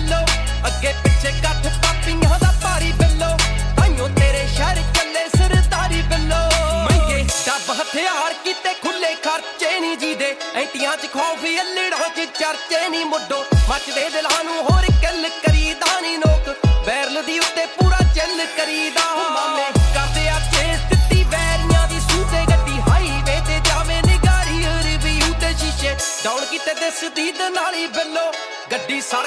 ਬਿੱਲੋ ਅੱਗੇ ਪਿੱਛੇ ਕੱਠ ਪਾਪੀਆਂ ਦਾ ਭਾਰੀ ਬਿੱਲੋ ਤਾਈਓ ਤੇਰੇ ਸ਼ਹਿਰ ਚੱਲੇ ਸਰਦਾਰੀ ਬਿੱਲੋ ਮਹਿੰਗੇ ਡੱਬ ਹਥਿਆਰ ਕੀਤੇ ਖੁੱਲੇ ਖਰਚੇ ਨਹੀਂ ਜੀਦੇ ਐਂਟੀਆਂ ਚ ਖੌਫ ਅੱਲੜਾਂ ਚ ਚਰਚੇ ਨਹੀਂ ਮੁੱਢੋ ਮੱਚਦੇ ਦਿਲਾਂ ਨੂੰ ਹੋਰ ਕਿੱਲ ਕਰੀਦਾ ਨਹੀਂ ਨੋਕ ਬੈਰਲ ਦੀ ਉੱਤੇ ਪੂਰਾ ਚੱਲ ਕਰੀਦਾ ਮਾਮੇ ਕਰਦੇ ਆ ਚੇਸ ਦਿੱਤੀ ਵੈਰੀਆਂ ਦੀ ਸੂਤੇ ਗੱਡੀ ਹਾਈਵੇ ਤੇ ਜਾਵੇ ਨਿਗਾਰੀ ਰਿਵਿਊ ਤੇ ਸ਼ੀਸ਼ੇ ਡਾਊਨ ਕੀਤੇ ਦਿਸਦੀ ਦਨਾਲੀ ਬਿੱਲੋ ਗੱਡੀ ਸੜ